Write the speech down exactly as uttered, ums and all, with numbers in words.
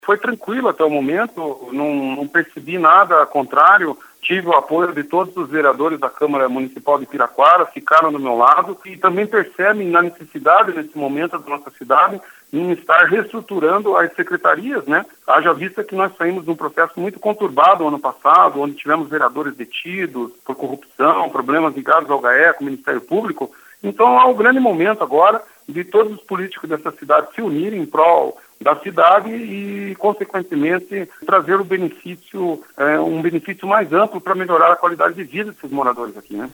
Foi tranquilo até o momento, não, não percebi nada contrário, tive o apoio de todos os vereadores da Câmara Municipal de Piraquara, ficaram do meu lado e também percebem na necessidade nesse momento da nossa cidade em estar reestruturando as secretarias, né? Haja vista que nós saímos de um processo muito conturbado ano passado, onde tivemos vereadores detidos por corrupção, problemas ligados ao GAECO, Ministério Público. Então há um grande momento agora de todos os políticos dessa cidade se unirem em prol da cidade e, consequentemente, trazer o benefício, é, um benefício mais amplo para melhorar a qualidade de vida desses moradores aqui, né?